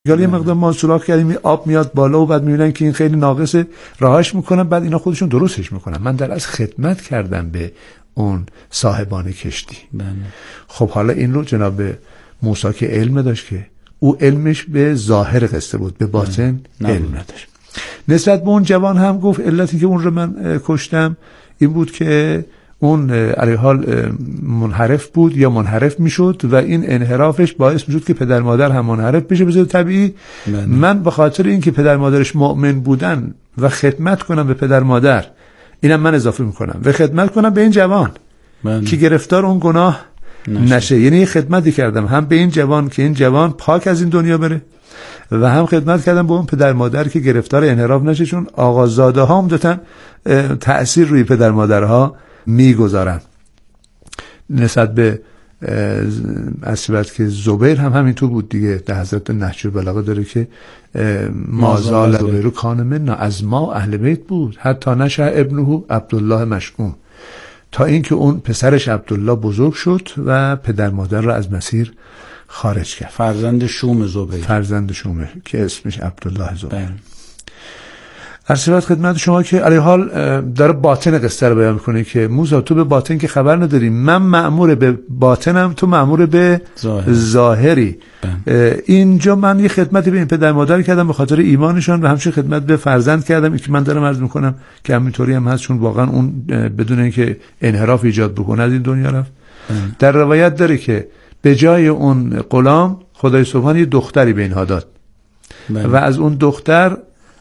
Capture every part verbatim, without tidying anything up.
یه مقدار ما سوراخ کردیم آب میاد بالا و بعد میبینن که این خیلی ناقصه، راهش میکنن، بعد اینا خودشون درستش میکنن. من در از خدمت کردم به اون صاحبان کشتی. بله. خب حالا این رو جناب موسی که علم داشت که او علمش به ظاهر قصه بود، به باطن علم نداشت. نسبت به اون جوان هم گفت علتی که اون رو من کشتم این بود که اون علی حال منحرف بود یا منحرف میشد و این انحرافش باعث میشد که پدر مادر هم منحرف بشه به صورت طبیعی. من, من به خاطر اینکه پدر مادرش مؤمن بودن و خدمت کنم به پدر مادر، اینم من اضافه میکنم و خدمت کنم به این جوان من. که گرفتار اون گناه نشه, نشه. یعنی خدمتی کردم هم به این جوان که این جوان پاک از این دنیا بره و هم خدمت کردم به اون پدر مادر که گرفتار انحراف نشه، چون آقازاده ها هم داتن تأثیر روی پدر مادرها میگذارن. نسبت به اصبت که زبیر هم همینطور بود دیگه. در حضرت نهج البلاغه داره که مازال زبیر کان منا، از ما اهل بیت بود حتی نشأ ابنه عبدالله مشؤوم، تا اینکه اون پسرش عبدالله بزرگ شد و پدر مادر را از مسیر خارج کرد. فرزند شوم زبیر، فرزند شومه که اسمش عبدالله زبیر. عرض خدمت شما که علی حال داره باطن قصه رو بیان میکنه که موسی تو به باطن که خبر نداری، من مأمور به باطنم، تو مأمور به ظاهر. ظاهری. اینجا من یه خدمتی به این پدر مادر کردم به خاطر ایمانشان و همچنین خدمت به فرزند کردم که من دارم عرض میکنم که همینطوری هم هست، چون واقعا اون بدون اینکه انحراف ایجاد بکنه از این دنیا رفت. در روایت داره که به جای اون غلام خدای سبحان یه دختری به اینها داد بله. و از اون دختر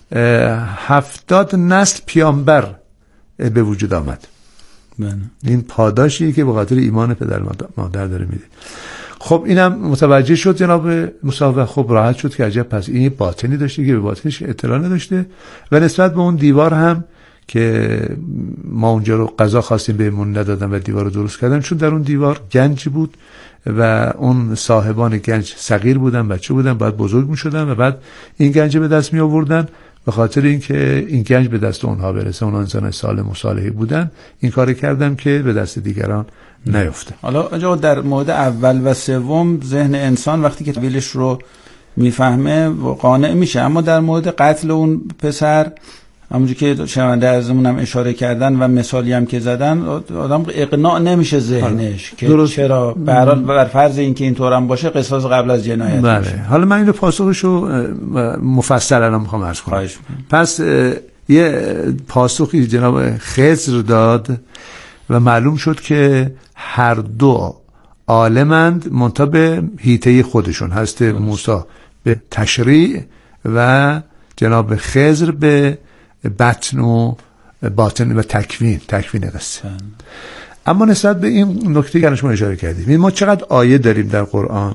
هفتاد نسل پیامبر به وجود آمد. بله. این پاداشی که به خاطر ایمان پدر مادر داره میده. خب اینم متوجه شد جناب موسی، خب راحت شد که عجب پس این باطنی داشته که به باطنش اطلاع نداشته. و نسبت به اون دیوار هم که ما اونجا رو قضا خواستیم بهمون ندادن و دیوار رو درست کردن، چون در اون دیوار گنج بود و اون صاحبان گنج صغیر بودن، بچه بودن، بعد بزرگ می شدن و بعد این گنج به دست می آوردن. به خاطر اینکه این گنج به دست اونها برسه، اون انسان سالم و صالحی بودن، این کار کردم که به دست دیگران نیفته. حالا آنجا در مورد اول و سوم ذهن انسان وقتی که طویلش رو میفهمه و قانع میشه، اما در مورد قتل اون پسر همونجور که شنونده ازمون هم اشاره کردن و مثالی هم که زدن، آدم اقناع نمیشه ذهنش که درست. چرا به هر حال بر فرض اینکه اینطور هم باشه قصاص قبل از جنایت بله. میشه. حالا من اینو پاسخشو مفصل الان میخوام عرض کنم. پس یه پاسخی جناب خضر داد و معلوم شد که هر دو عالمند منتها به حیطه خودشون هست. موسی به تشریع و جناب خضر به بطن و باطن و تکوین تکوین قصه. اما نسبت به این نکته که شما اشاره کردید، ما چقدر آیه داریم در قرآن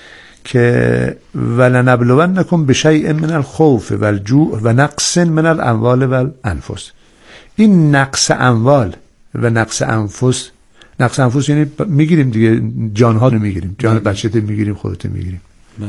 که ولنبلونکم بشیء من الخوف والجوع و نقص من الاموال والانفس. این نقص اموال و نقص انفس، نقص انفس یعنی میگیریم دیگه، جانها رو میگیریم، جان بچه‌ت میگیریم، خودت میگیریم. بله.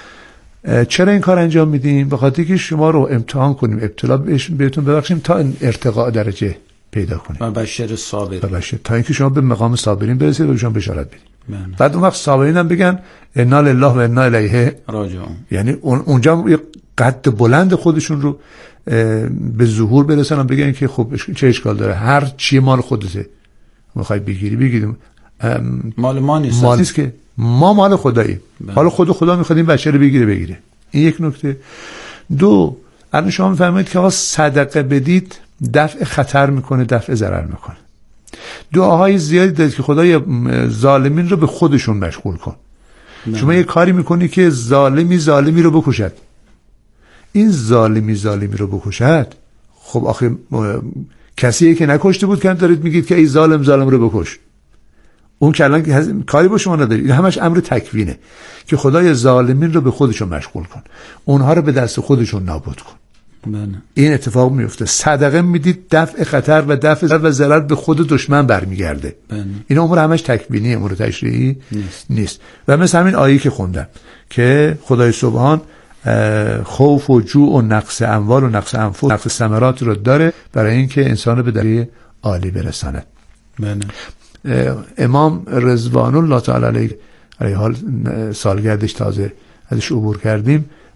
چرا این کار انجام میدیم؟ به خاطر که شما رو امتحان کنیم، ابتلا بهتون ببخشیم تا ارتقاء درجه پیدا کنیم و بشر صابرین، بشر تا اینکه شما به مقام صابرین برسید و بهشون بشارت بدید. بعد اون وقت صابرین هم بگن انا لله و انا الیه راجعون، یعنی اونجا یه قد بلند خودشون رو به ظهور برسن و بگن که خب چه اشکال داره، هر چی مال خودته، میخوای بگیری بگیریم، مال ما نیست، مال نیست که ما مال خداییم. حالا خود خدا میخواد این بچه رو بگیره بگیره. این یک نکته. دو، الان شما میفهمید که آقا صدقه بدید دفع خطر میکنه، دفع ضرر میکنه. دعاهای زیادی دارید که خدای ظالمین رو به خودشون مشغول کن. نه. شما یه کاری میکنی که ظالمی ظالمی رو بکشد. این ظالمی ظالمی رو بکشد، خب آخه کسیه که نکشته بود که دارید میگید که ای ظالم ظالم رو بکش. اون که الان کاری با شما نداری. این همش امر تکوینه که خدای ظالمین رو به خودشون مشغول کن، اونها رو به دست خودشون نابود کن. بله. این اتفاق میفته. صدقه میدید دفع خطر و دفع ضرر و ضرر به خود دشمن برمیگرده. بله. این امور همش تکوینی، امور تشریعی نیست. نیست. و مثل همین آیه که خوندم که خدای سبحان خوف و جوع و نقص اموال و نقص انفس و نقص ثمرات رو داره برای اینکه انسان رو به درجه عالی برساند. بله. امام رضوان الله تعالی علیه حال سالگردش تازه ازش عبور کردیم،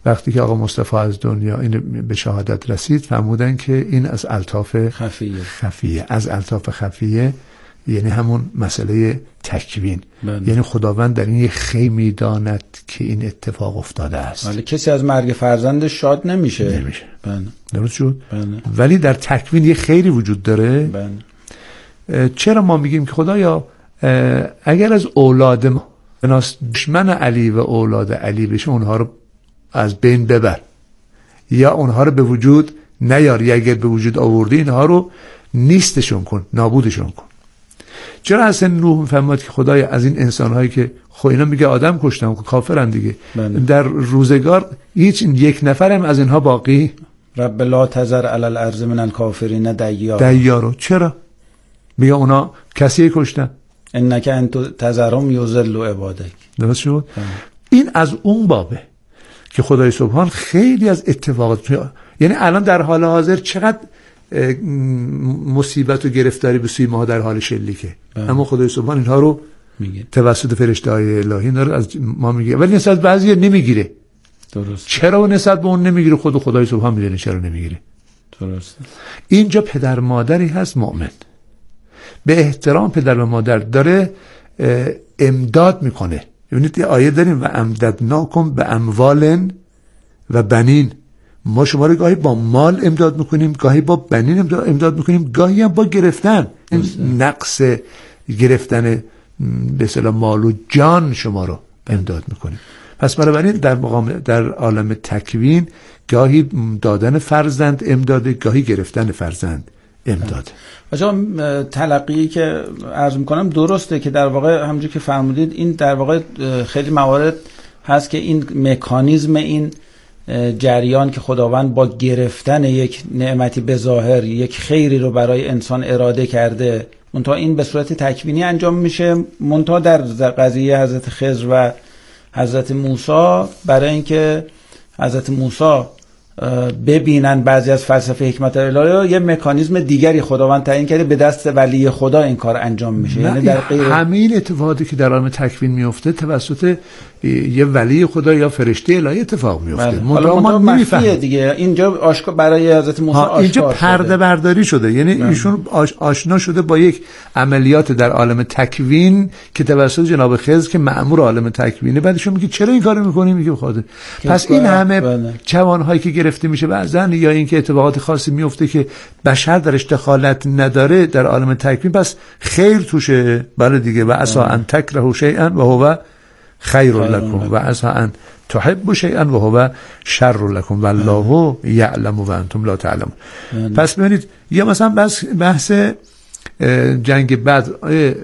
وقتی که آقا مصطفی از دنیا این به شهادت رسید فرمودن که این از الطاف خفیه خفیه از الطاف خفیه، یعنی همون مسئله تکوین. بله. یعنی خداوند در این یه خیمی داند که این اتفاق افتاده است. ولی کسی از مرگ فرزندش شاد نمیشه. نمیشه. بله. درست شد؟ بله. ولی در تکوین یه خیری وجود داره. بله. چرا ما میگیم که خدایا اگر از اولاد ما دشمن علی و اولاد علی بشه اونها رو از بین ببر، یا اونها رو به وجود نیار، یا اگر به وجود آوردی اینها رو نیستشون کن، نابودشون کن. چرا اصلا نوح میفهمد که خدای از این انسان‌هایی که خب اینا میگه آدم کشتم که کافرن دیگه، بله. در روزگار هیچ یک نفرم از اینها باقی رب لا تذر علی الارض من الکافرین دیارا دیارا. چرا میگه اونا کسی کشتن؟ انک انت تذرهم یضل عبادک. درست شد؟ بله. این از اون بابه که خدای سبحان خیلی از اتفاقات، یعنی الان در حال حاضر چقدر مصیبت و گرفتاری به سوی ما در حال شلیکه، اما خدای سبحان اینها رو میگه توسط فرشته های الهی اینا رو از ما میگه، ولی نسبت بعضی نمیگیره. درست. چرا نسبت به اون نمیگیره؟ خود خدای سبحان میدونه چرا نمیگیره. درست. اینجا پدر مادری هست مؤمن به احترام پدر و مادر داره امداد میکنه. ببینید یه آیه داریم و امددناکم به اموال و بنین، ما شما رو گاهی با مال امداد میکنیم، گاهی با بنین امداد میکنیم، گاهی هم با گرفتن. این نقص گرفتن به اصطلاح مال و جان شما رو امداد میکنیم. پس بنابراین در مقام در عالم تکوین گاهی دادن فرزند امداده، گاهی گرفتن فرزند امداده. بچه‌ها تلقی که عرض میکنم درسته که در واقع همونجوری که فرمودید این در واقع خیلی موارد هست که این مکانیزم این جریان که خداوند با گرفتن یک نعمتی به ظاهر یک خیری رو برای انسان اراده کرده، منتها این به صورت تکوینی انجام میشه. منتها در قضیه حضرت خضر و حضرت موسی برای اینکه حضرت موسی ببینن بعضی از فلسفه حکمت الهی یه مکانیزم دیگری خداوند تعیین کرده، به دست ولی خدا این کار انجام میشه. یعنی در غیر همین اتفاقی که در عالم تکوین میفته توسط یه ولی خدا یا فرشته الهی اتفاق میفته. حالا ما نمیفهمیم دیگه. اینجا آشکار برای حضرت موسی آشکار اینجا پرده شده. برداری شده، یعنی بله. ایشون آش... آشنا شده با یک عملیات در عالم تکوین که توسط جناب خضر که مأمور عالم تکوینه، بعدشون میگه چرا این کارو میکنی؟ میگه بخاطر پس این همه بله. جوانهایی که گرفته میشه بعضن یا اینکه اتفاقات خاصی میفته که بشر درش دخالت نداره در عالم تکوین، پس خیر توشه. بله دیگه و عسى ان تکرهوا شیئا و هو خیر لكم و عسى ان تحبوا شیئا و هو شر لكم والله یعلم و انتم لا تعلمون. پس ببینید یا مثلا بحث بحث جنگ بدر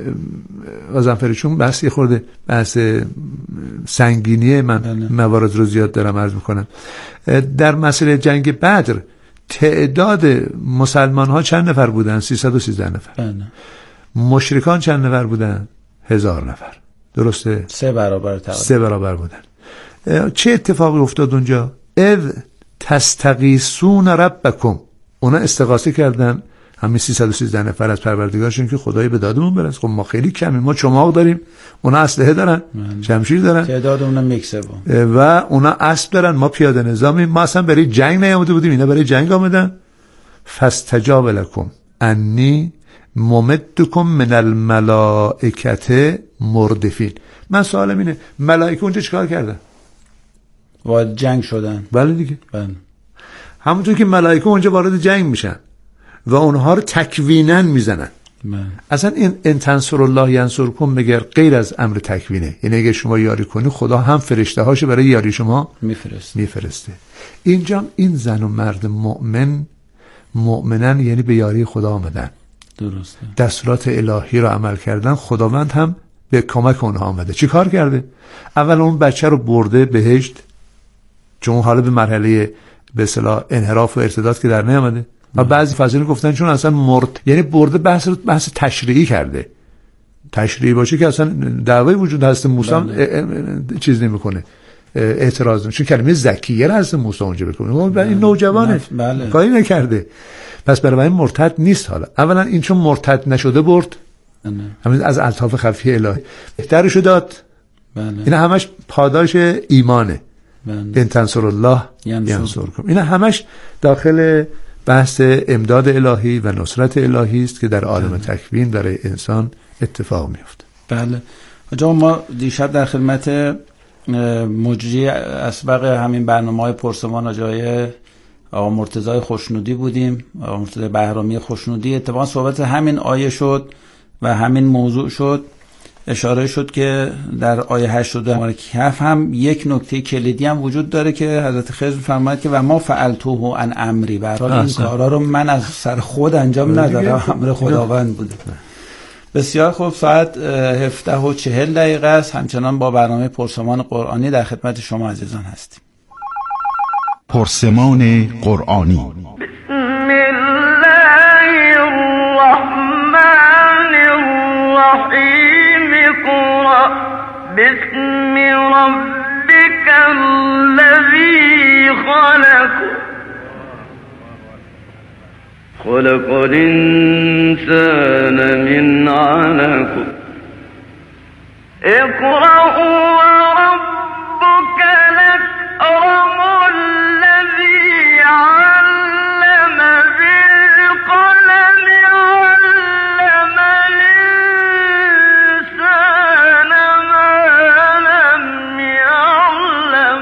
غضنفرشون بحث یه خورده بحث سنگینیه، من موارد رو زیاد دارم عرض میکنم. در مسئله جنگ بدر تعداد مسلمان ها چند نفر بودن؟ سیصد و سیزده نفر. بله. مشرکان چند نفر بودن؟ هزار نفر. درسته؟ سه برابر تقریبا. سه برابر بودن. چه اتفاقی افتاد اونجا؟ اذ تستغیثون ربکم، اونا استغاثه کردن همین سیصد و سیزده نفر از پروردگارشون که خدای به دادمون برس. خب ما خیلی کمیم، ما چماق داریم، اونا اسلحه دارن، شمشیر دارن، تعداد اونا یک سوم، و اونا اسب دارن، ما پیاده نظامیم. ما اصلا برای جنگ نیامده بودیم، اینا برای جنگ آمدن. فاستجاب لکم انی ممدکم من الملائکه مردفین. من سوالم اینه ملائکه اونجا چیکار کردن؟ وارد جنگ شدن. بله دیگه. بله. همونطور که ملائکه اونجا وارد جنگ میشن و اونها رو تکوینن میزنن. من. اصلا این ان تنصر الله ینصرکم مگر غیر از امر تکوینه، یعنی اگه شما یاری کنی خدا هم فرشته هاشو برای یاری شما میفرسته. میفرسته. اینجا این زن و مرد مؤمن مؤمنن، یعنی به یاری خدا آمدن. درسته. دستورات الهی رو عمل کردن، خداوند هم به کمک اونها آمده. چی کار کرده؟ اول اون بچه رو برده بهشت، چون حالا به مرحله به اصطلاح انحراف و ارتداد که در نیامده. و بعضی فضایل گفتن چون اصلا مرد، یعنی برده بحث بحث تشریعی کرده. تشریعی باشه که اصلا دعوی وجود هست موسی چیز نمیکنه، اعتراض نمیشه، چون کلمه زکیه هست موسی اونجا بکنه. و این نوجوانه بله. کاری نکرده، پس برای مرتد نیست. حالا اولا این چون مرتد نشده برد، همین از الطاف خفیه الهی بهترشو داد. بله. این همش پاداش ایمانه. ان تنصر الله ینصرکم. اینا همش داخل بحث امداد الهی و نصرت الهی است که در عالم تکوین برای انسان اتفاق میفته. بله. آقا ما دیشب در خدمت مجری اسبق همین برنامه‌های پرسمان جای آقا مرتضی خوشنودی بودیم، آقا مرتضی بهرامی خوشنودی. اتفاقا صحبت همین آیه شد و همین موضوع شد. اشاره شد که در آیه هشتاد و دو کهف هم یک نکته کلیدی هم وجود داره که حضرت خضر فرماید که و ما فعلتوه عن امری، به هر حال این کارا رو من از سر خود انجام ندادم، امر خداوند بوده. بسیار خوب، ساعت هفده و چهل دقیقه است. همچنان با برنامه پرسمان قرآنی در خدمت شما عزیزان هستیم. پرسمان قرآنی. بسم الله الرحمن الرحیم. اقرأ باسم ربک الذی خلق خلق الانسان من علق. اقرأ وربك الأكرم الذي علم بالقلم علم الإنسان ما لم يعلم.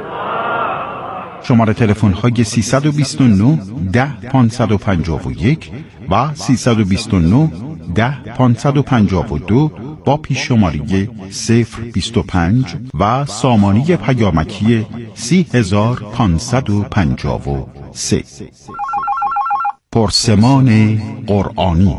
شماره تلفن های سیصد و بیست و نه ده پانصد و پنجاه و یک و سیصد و بیست و نه ده پانصد و پنجاه و دو با پیش شماره صفر بیست و پنج و سامانی پیامکی سی هزار پانصد و پنجاه و سه. پرسمان قرآنی.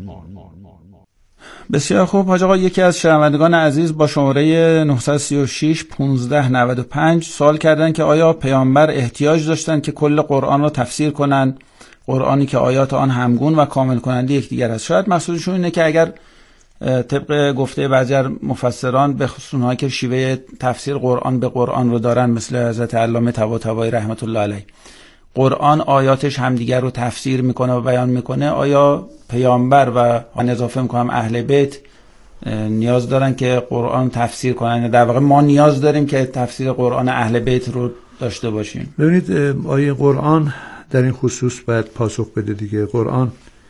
بسیار خوب حاج آقا، یکی از شنوندگان عزیز با شماره نه سه شش پانزده نود و پنج سوال کردن که آیا پیامبر احتیاج داشتن که کل قرآن را تفسیر کنند، قرآنی که آیات آن همگون و کامل کننده یکدیگر است؟ شاید مقصودشون اینه که اگر طبق گفته بعضی از مفسران به خصوص اونهایی که شیوه تفسیر قرآن به قرآن رو دارن مثل حضرت علامه طباطبایی رحمت الله علیه، قرآن آیاتش همدیگر رو تفسیر میکنه و بیان میکنه، آیا پیامبر و من اضافه میکنم اهل بیت نیاز دارن که قرآن تفسیر کنن؟ در واقع ما نیاز داریم که تفسیر قرآن اهل بیت رو داشته باشیم. ببینید آیه قرآن در این خصوص باید پاسخ بده دیگه. قرآن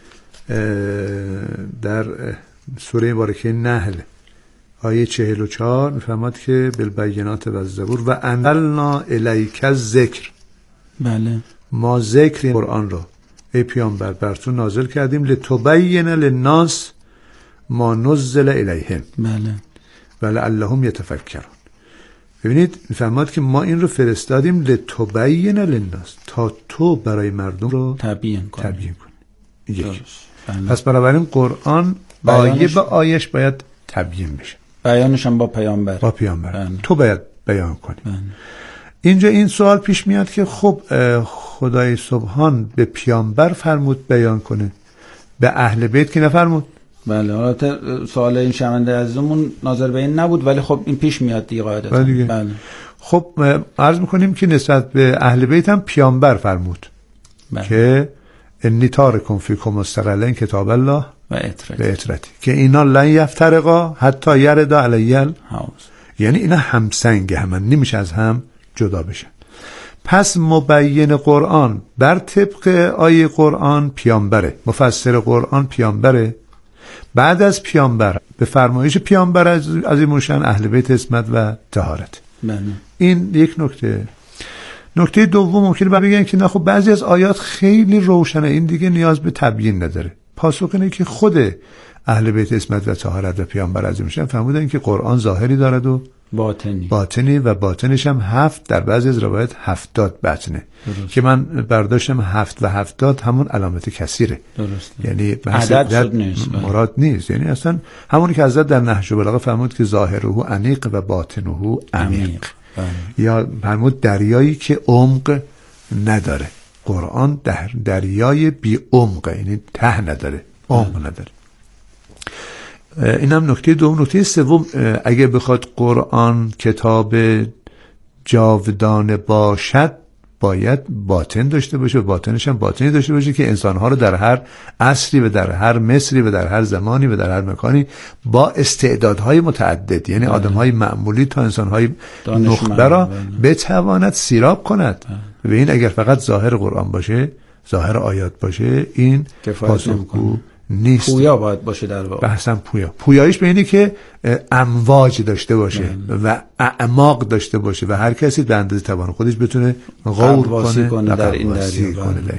در سوره مبارکه نحل آیه چهل و چهار میفرماد که بالبینات و الزبور و انزلنا الیک الذکر. بله. ما ذکر قرآن رو ای پیامبر بر تو نازل کردیم لتبین للناس ما نزل الیهم. بله. ولعلهم یتفکرون. ببینید میفرماد که ما این رو فرستادیم لتبین للناس، تا تو برای مردم رو تبیین کن. تبیین کن. یک. بله. پس بنابراین قرآن آیه به آیش باید تبیین بشه. بیانش هم با پیامبر. با پیامبر. بله. تو باید بیان کنی. بله. اینجا این سوال پیش میاد که خب خدای سبحان به پیامبر فرمود بیان کنه، به اهل بیت که نفرمود. بله. البته سوال این شنونده عزیزمون ناظر به این نبود، ولی خب این پیش میاد دیگه قاعدتا. بله. بله. خب عرض میکنیم که نسبت به اهل بیت هم پیامبر فرمود. بله. که انی تارکم فیکم مستقلا کتاب الله و اطرتی. و اطرتی که اینا لن یفترقا حتی یردا علیل حوض. یعنی اینا همسنگ همن، نمیشه از هم جدا بشن. پس مبین قرآن بر طبق آیه قرآن پیامبره، مفسر قرآن پیامبره. بعد از پیامبر به فرمایش پیامبر از از این موشن اهل بیت اسمت و طهارت. بله. این یک نکته. نکته دوم ممکنه بگن که نه خب بعضی از آیات خیلی روشنه، این دیگه نیاز به تبیین نداره. پاسخ اینه که خود اهل بیت اسمت و طهارت و پیامبر از این موشن فهمیدن که قرآن ظاهری دارد و باطنی باطنی و باطنش هم هفت، در بعضی از روایت هفتاد بطنه. درست. که من برداشتم هفت و هفتاد همون علامت کثیره. درست. یعنی عدد نیست. مراد نیست، یعنی اصلا همونی که حضرت در نهج البلاغه فرمود که ظاهره انیق و باطنه عمیق. یا فرمود دریایی که عمق نداره. قرآن در دریای بی عمق، یعنی ته نداره، عمق نداره. این هم نکته دوم. نکته سوم، اگه بخواد قرآن کتاب جاودانه باشد باید باطن داشته باشه و باطنش هم باطنی داشته باشه که انسانها رو در هر عصری و در هر مصری و در هر زمانی و در هر مکانی با استعدادهای متعدد، یعنی آدمهای معمولی تا انسانهای نخبه را بتواند سیراب کند. و این اگر فقط ظاهر قرآن باشه، ظاهر آیات باشه، این پاسخگو نیست. پویا باید باشه در واقع. بحثم پویا. پویاییش به اینه که امواج داشته باشه و اعماق داشته باشه و هر کسی به اندازه توان خودش بتونه غور کنه, کنه در این دریا.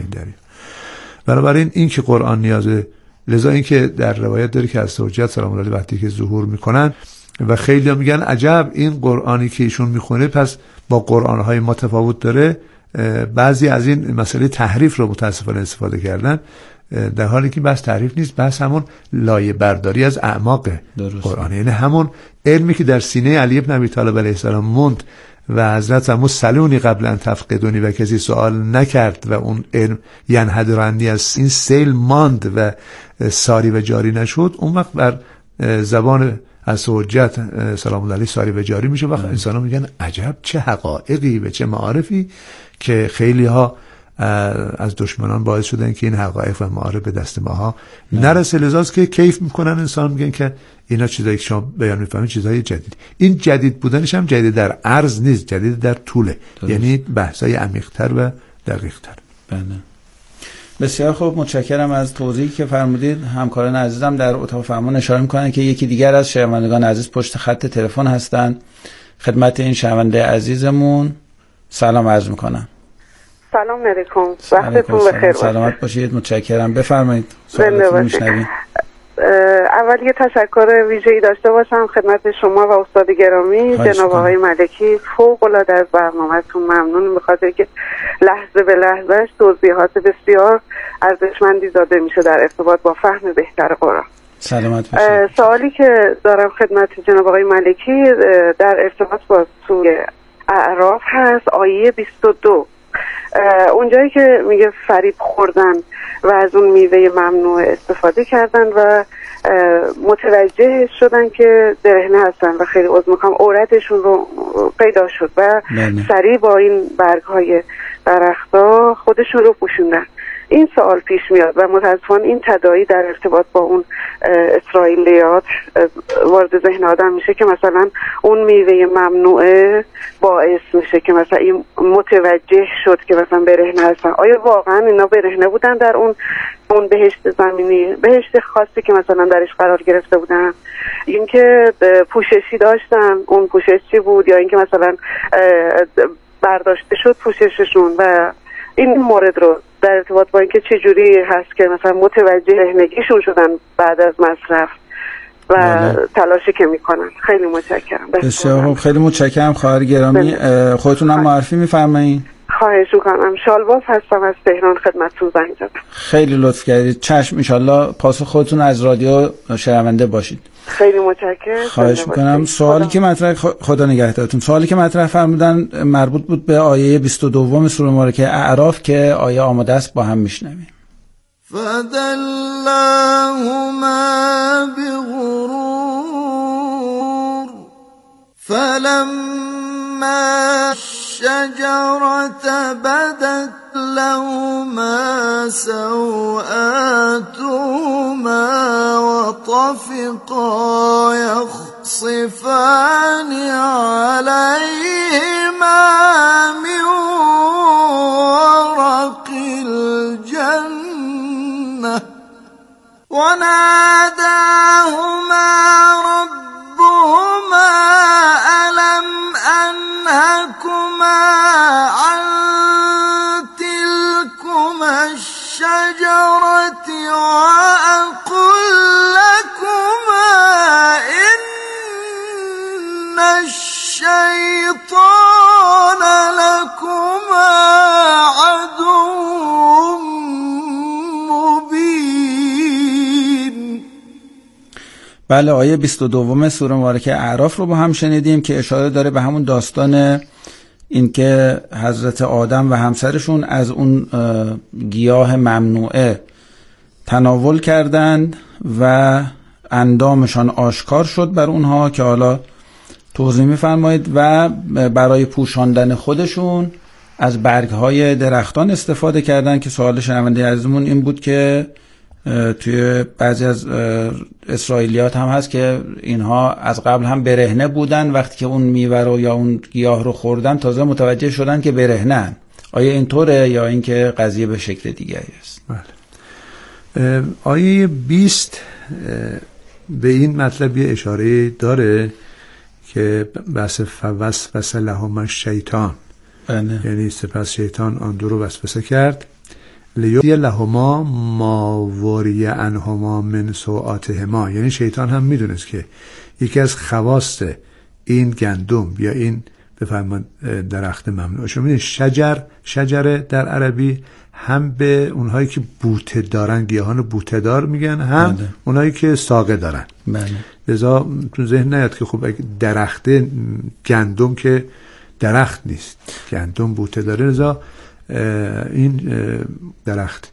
بنابراین این که قرآن نیازه، لذا این که در روایت داره که از حجت سلام الله علیه وقتی که ظهور میکنن و خیلی میگن عجب این قرآنی که ایشون میخونه پس با قرآنهای ما تفاوت داره، بعضی از این مسئله تحریف رو متاسفانه استفاده کردن، در حالی که بحث تعریف نیست، بحث همون لایه برداری از اعماق قرآن، یعنی همون علمی که در سینه علی ابن ابی طالب علیه السلام موند و حضرت همون سلونی قبل ان تفقدونی و کسی سوال نکرد و اون علم ینحدرنی از این سیل ماند و ساری و جاری نشد، اون وقت بر زبان از حجت سلام الله علیه ساری و جاری میشه. وقت انسان ها میگن عجب چه حقایقی و چه معارفی که خیلی ها از دشمنان باعث شدن که این حقایق و معارف به دست ماها نرسه. لذاست که کیف میکنن انسان، میگن که اینا چیزایی که شما بیان میفهمید چیزای جدید. این جدید بودنش هم جدید در عرض نیست، جدید در طوله، یعنی بحثای عمیق‌تر و دقیق‌تر. بله بسیار خوب، متشکرم از توضیحی که فرمودید. همکاران عزیزم در اتاق فرمان اشاره میکنن که یکی دیگر از شنوندگان عزیز پشت خط تلفن هستن. خدمت این شنونده عزیزمون سلام عرض میکنم. سلام علیکم، وقتتون بخیر باشه. سلامت باشید، متشکرم. بفرمایید سوالتون میشنویم. اول یه تشکر ویژه‌ای داشته باشم خدمت شما و استاد گرامی جناب آقای ملکی. فوق العاده از برنامه‌تون ممنون، بخاطر که لحظه به لحظهش توضیحات بسیار ارزشمندی داده میشه در ارتباط با فهم بهتر قرآن. سلامت باشید. سوالی که دارم خدمت جناب آقای ملکی در ارتباط با سوره اعراف هست، آیه بیست و دو، اونجایی که میگه فریب خوردن و از اون میوه ممنوع استفاده کردن و متوجه شدن که برهنه هستن و خیلی عذر میخوام عورتشون رو پیدا شد و سریع با این برگ های درختا خودشون رو پوشوندن. این سوال پیش میاد و متاسفانه این تداعی در ارتباط با اون اسرائیلیات وارد ذهن آدم میشه که مثلا اون میوه ممنوعه باعث میشه که مثلا این متوجه شد که مثلا برهنه هستن. آیا واقعا اینا برهنه بودن در اون اون بهشت زمینی، بهشت خاصی که مثلا درش قرار گرفته بودن؟ اینکه پوششی داشتن، اون پوشش چی بود؟ یا اینکه مثلا برداشته شد پوشششون؟ و این مورد رو در ارتباط با اینکه چه جوری هست که مثلا متوجه رهنگیشون شدن بعد از مصرف و بله. تلاشی که میکنن. خیلی متشکرم. بسیار خیلی متشکرم خواهر گرامی. خودتون هم معرفی میفرمایید؟ خواهش میکنم. شالواف هستم از تهران، خدمتتون زنگ زدم. خیلی لطف کردید. چشم، ان شاءالله پاسخ خودتون از رادیو شنونده باشید. خیلی متشکرم. خواهش میکنم. سوالی خدا. که مطرح خدا نگهدارتون. سوالی که مطرح فرمودن مربوط بود به آیه بیست و دو سوره مبارکه اعراف که آیه آماده است، با هم میشنویم. فدلاهما بغرور فلما الشجرة بدت لهما سوآتهما وطفقا يخصفان عليهما من ورق الجنة وناداهما ربهما ألم أنهكما عن تلكما الشجرة وأقل لكما إن الشيطان لكما عدو مبين. بله، آیه بیست و دو سوره مبارکه اعراف رو با هم شنیدیم که اشاره داره به همون داستان اینکه حضرت آدم و همسرشون از اون گیاه ممنوعه تناول کردند و اندامشان آشکار شد بر اونها که حالا توضیح می‌فرمایید و برای پوشاندن خودشون از برگ‌های درختان استفاده کردن که سوال شنونده عزیزمون این بود که توی بعضی از اسرائیلیات هم هست که اینها از قبل هم برهنه بودن، وقتی که اون میوه رو یا اون گیاه رو خوردن تازه متوجه شدن که برهنه‌ن. آیا اینطوره یا اینکه قضیه به شکل دیگری است؟ بله. آیه بیست به این مطلب یه اشاره داره که بس فوسوس لهما الشیطان، یعنی سپس شیطان آن دو رو وسوسه کرد لیبدی لهما ما وری عنهما من سوآتهما، یعنی شیطان هم میدونست که یکی از خواص این گندم یا این بفرمان درخت ممنوع شده، شجر شجره در عربی هم به اونهایی که بوته دارن، گیاهان بوته دار میگن، هم بله. اونهایی که ساقه دارن. بله. لذا تو ذهن نیاد که خب درخت گندم که درخت نیست، گندم بوته داره، لذا این درخت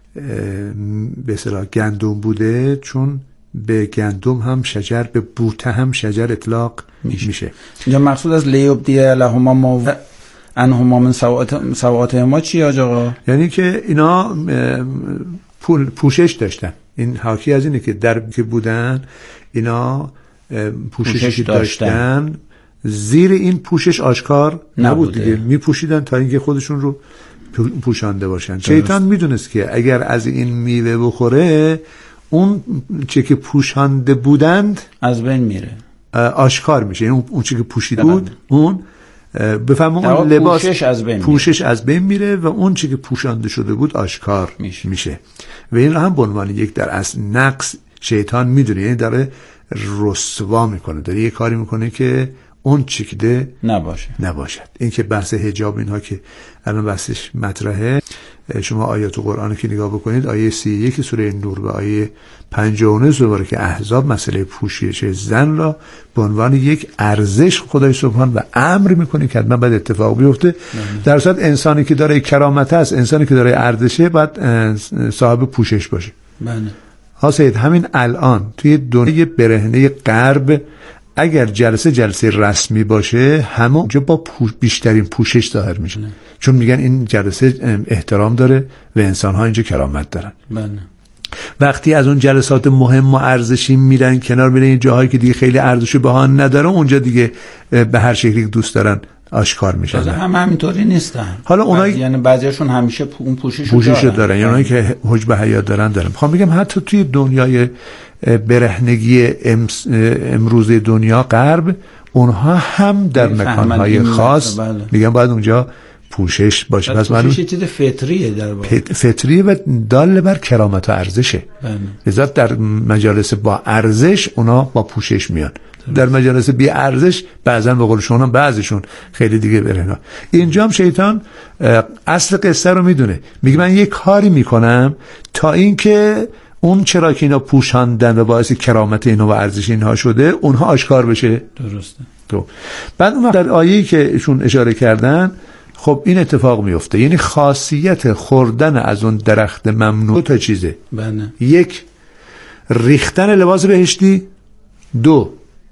به اصطلاح گندم بوده، چون به گندم هم شجر، به بوته هم شجر اطلاق میشه. اینجا مقصود از لیبدی لهما ما عنهما من سوآتهما چیه آقا؟ یعنی که اینا پوشش داشتن، این حاکی از اینه که در که بودن اینا پوشش, پوشش داشتن. داشتن زیر این پوشش آشکار نبود دیگه، میپوشیدن تا اینکه خودشون رو پوشانده باشن. شیطان میدونست که اگر از این میوه بخوره اون چه که پوشانده بودند از بین میره، آشکار میشه، یعنی اون چه که پوشیده بود اون بفهمون اون لباس پوشش از بین پوشش از بین میره و اون چه که پوشانده شده بود آشکار میشه, میشه. و این رو هم به عنوان یک در اصل نقص شیطان میدونه، یعنی داره رسوا میکنه، داره یه کاری میکنه که اون چکیده نباشه نباشد. این که بحث حجاب اینها که الان بحثش مطرحه، شما آیات قرآن که نگاه بکنید، آیه سی و یک سوره نور و آیه پنجاه و نه سوره که احزاب مسئله پوشش زن را به عنوان یک ارزش خدای سبحان و امر میکنه که حتما باید اتفاق بیفته. در صورت انسانی که داره کرامت است، انسانی که داره ارزشه، باید صاحب پوشش باشه. بله. ها سید، همین الان توی دنیای برهنه غرب اگر جلسه جلسه رسمی باشه همونجا با پوش بیشترین پوشش ظاهر میشه، چون میگن این جلسه احترام داره و انسان‌ها اینجا کرامت دارن. بله. وقتی از اون جلسات مهم و ارزشی میرن کنار، میرن این جاهایی که دیگه خیلی ارزش و بها نداره، اونجا دیگه به هر شکلی دوست دارن آشکار میشن. تازه هم همینطوری نیستن. حالا اونایی یعنی بعضیاشون همیشه اون پوشش پوشش دارن, دارن. یعنی اونایی که حجب حیا دارن دارن. میخوام بگم حتی توی دنیای برهنگی امروز دنیا غرب، اونها هم در مکانهای خاص میگن باید اونجا پوشش باشه. پس پوشش یه چیز فطریه، در واقع فطریه و دال بر کرامت و ارزشه. لذا در مجالس با ارزش اونا با پوشش میان، در مجالس بی ارزش بعضا به قول شما بعضیشون خیلی دیگه برهنه. اینجا هم شیطان اصل قصه رو میدونه، میگه من یه کاری میکنم تا اینکه اون چرا که اینا پوشاندن و باعث کرامت اینا و ارزش اینها شده اونها آشکار بشه. درسته. تو بعد اون در آیه‌ای که ایشون اشاره کردن، خب این اتفاق میفته، یعنی خاصیت خوردن از اون درخت ممنوع تا چیزه. بله. یک، ریختن لباس بهشتی. دو،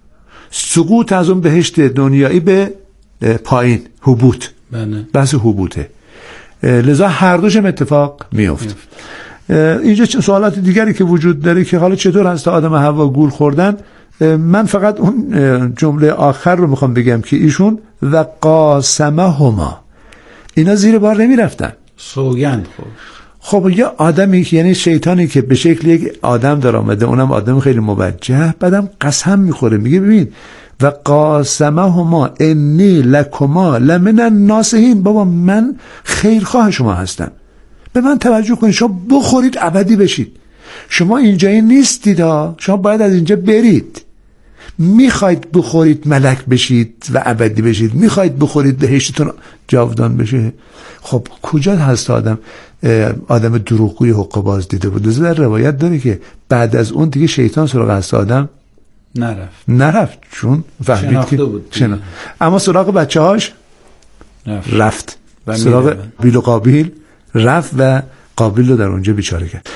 سقوط از اون بهشت دنیایی به پایین، هبوط. بله. بحث هبوطه. لذا هر دوش اتفاق میفته. اینجا سوالات دیگری که وجود داره که حالا چطور هست آدم و حوا گول خوردن، من فقط اون جمله آخر رو میخوام بگم که ایشون و قاسمهما، اینا زیر بار نمی رفتن، سوگند خورد. خب یه آدمی که یعنی شیطانی که به شکل یک آدم در آمده، اونم آدم خیلی موجه، بعدم قسم میخوره، میگه ببین و قاسمهما انی لکما لمن الناصحین، بابا من خیرخواه شما هستم، به من توجه کنید، شما بخورید ابدی بشید، شما اینجایی نیستید ها، شما باید از اینجا برید، میخواید بخورید ملک بشید و ابدی بشید، میخواید بخورید بهشتتون جاودان بشه. خب کجا هست آدم آدم دروغگوی حقه باز دیده بود؟ در روایت داره که بعد از اون دیگه شیطان سراغ هست آدم نرفت نرفت چون فهمید که شنا. اما سراغ بچه هاش رفت, رفت. سراغ بیل و قابیل رفت و قابیل رو در اونجا بیچاره کرد.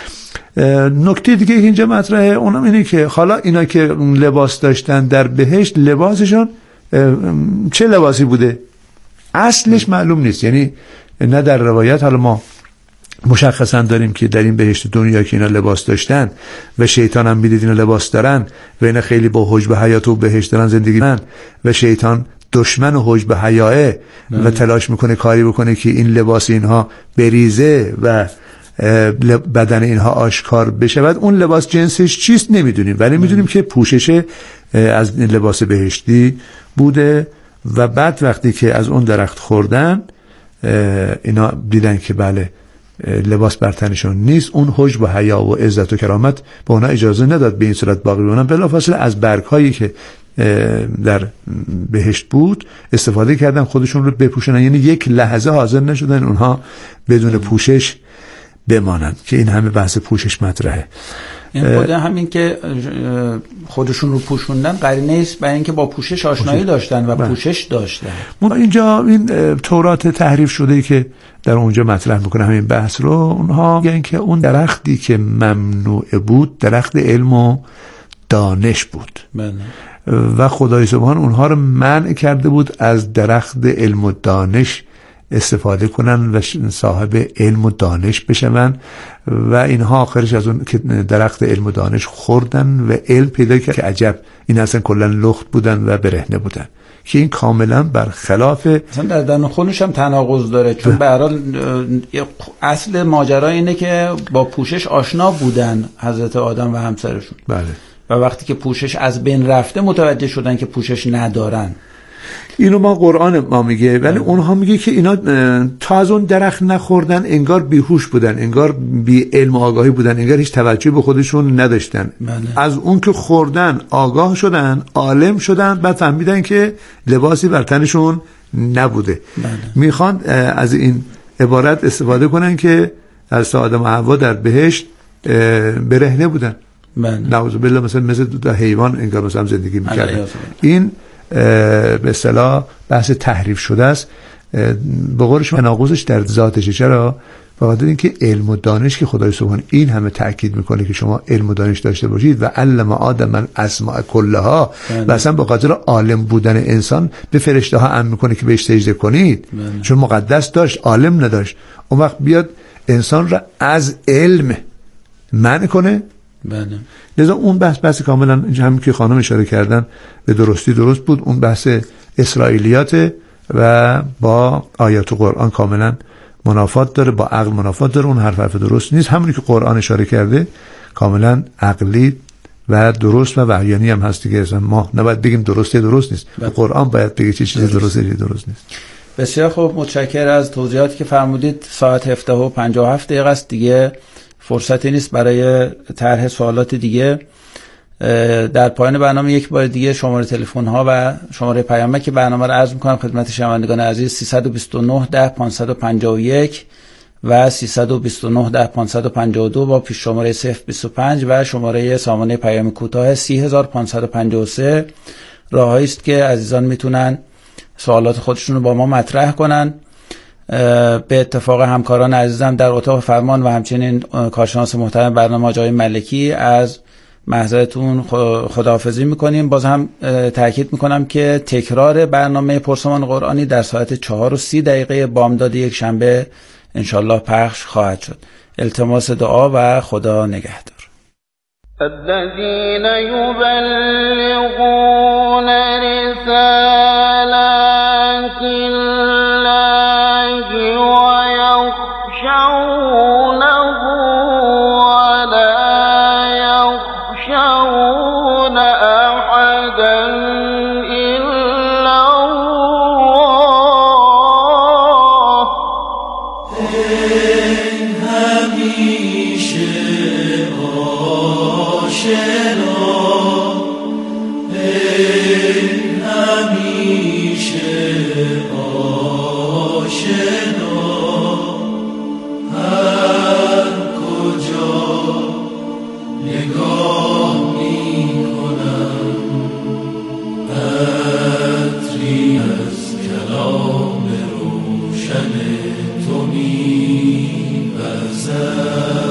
نکته دیگه که اینجا مطرحه اونم اینه که حالا اینا که لباس داشتن در بهشت، لباسشون چه لباسی بوده؟ اصلش معلوم نیست. یعنی نه در روایت حالا ما مشخصا داریم که در این بهشت دنیا که اینا لباس داشتن و شیطان هم میدید اینا لباس دارن و اینا خیلی با حجب حیات و بهشت دارن زندگی من و شیطان دشمن و حجب حیاه و تلاش میکنه کاری بکنه که این لباس اینها بریزه و بدن اینها آشکار بشه. بعد اون لباس جنسش چیست نمیدونیم، ولی میدونیم که پوشش از لباس بهشتی بوده. و بعد وقتی که از اون درخت خوردن اینا دیدن که بله لباس بر تنشون نیست، اون حجب و حیا و عزت و کرامت به اونا اجازه نداد به این صورت باقی بمونن. بلافاصله از برگ هایی که در بهشت بود استفاده کردن خودشون رو بپوشونن، یعنی یک لحظه حاضر نشدن اونها بدون پوشش بمانند که این همه بحث پوشش مطرحه. این خود همین که خودشون رو پوشوندن قرینه است برای اینکه با پوشش آشنایی داشتن و پوشش داشتن. اینجا این تورات تحریف شده که در اونجا مطرح میکنه همین بحث رو، اونها میگن که اون درختی که ممنوع بود درخت علم و دانش بود بله. و خدای سبحان اونها رو منع کرده بود از درخت علم و دانش استفاده کنن و صاحب علم و دانش بشن و اینها آخرش از اون که درخت علم و دانش خوردن و علم پیدا کرد که عجب این اصلا کلن لخت بودن و برهنه بودن، که این کاملا برخلاف اصلا در درون خودش هم تناقض داره، چون به هر حال اصل ماجرا اینه که با پوشش آشنا بودن حضرت آدم و همسرشون بله. و وقتی که پوشش از بین رفته متوجه شدن که پوشش ندارن. اینو ما قرآن ما میگه، ولی اونها میگه که اینا تا از اون درخت نخوردن انگار بیهوش بودن، انگار بی علم و آگاهی بودن، انگار هیچ توجهی به خودشون نداشتن. بله. از اون که خوردن آگاه شدن، عالم شدن، بعد فهمیدن که لباسی بر تنشون نبوده. بله. میخوان از این عبارت استفاده کنن که از آدم و حوا در بهشت برهنه بودن. بله. نعوذ بالله مثلا مثل دو حیوان انگار مثلا زندگی میکردن. این به اصطلاح بحث تحریف شده است. به قول شما تناقضش در ذاتشه. چرا؟ به خاطر اینکه علم و دانش که خدای سبحان این همه تاکید میکنه که شما علم و دانش داشته باشید و علم آدم الاسماء کلها و اصلا به خاطر عالم بودن انسان به فرشته ها امر میکنه که بهش سجده کنید بله. چون مقدس داشت عالم نداشت. اون وقت بیاد انسان را از علم منع کنه. بله. لذا اون بحث بحث کاملا همین که خانم اشاره کردن به درستی درست بود. اون بحث اسرائیلیات و با آیات قرآن کاملا منافات داره، با عقل منافات داره. اون حرف حرف درست نیست. همونی که قرآن اشاره کرده کاملا عقلی و درست و وحیانی هم هست دیگه. ما نباید بگیم درسته درست نیست. بله. قرآن باید بگه چه چیزی درسته چه درست نیست. بسیار خوب، متشکرم از توضیحاتی که فرمودید. ساعت هفده و پنجاه و هفت دقیقه است دیگه، فرصتی نیست برای طرح سوالات دیگه. در پایان برنامه یک بار دیگه شماره تلفن ها و شماره پیامک برنامه رو عرض می‌کنم خدمت شنوندگان عزیز: سیصد و بیست و نه ده پانصد و پنجاه و یک و سیصد و بیست و نه ده پانصد و پنجاه و دو با پیش شماره صفر بیست و پنج و شماره سامانه پیام کوتاه سی هزار و پانصد و پنجاه و سه. راهایی است که عزیزان میتونن سوالات خودشون رو با ما مطرح کنن. به اتفاق همکاران عزیزم در اتاق فرمان و همچنین کارشناس محترم برنامه آقای ملکی از محضرتون خداحافظی میکنیم. باز هم تاکید میکنم که تکرار برنامه پرسمان قرآنی در ساعت چهار و سی دقیقه بامداد یک شنبه انشالله پخش خواهد شد. التماس دعا و خدا نگهدار. الذين يبلغون رسالات الله ويخشونه ولا يخشون أحدا إلا الله. این همیشه آشنا، این همیشه آشنا، هر کجا نگاه می کنم عطری از کلام روشن تو می وزد.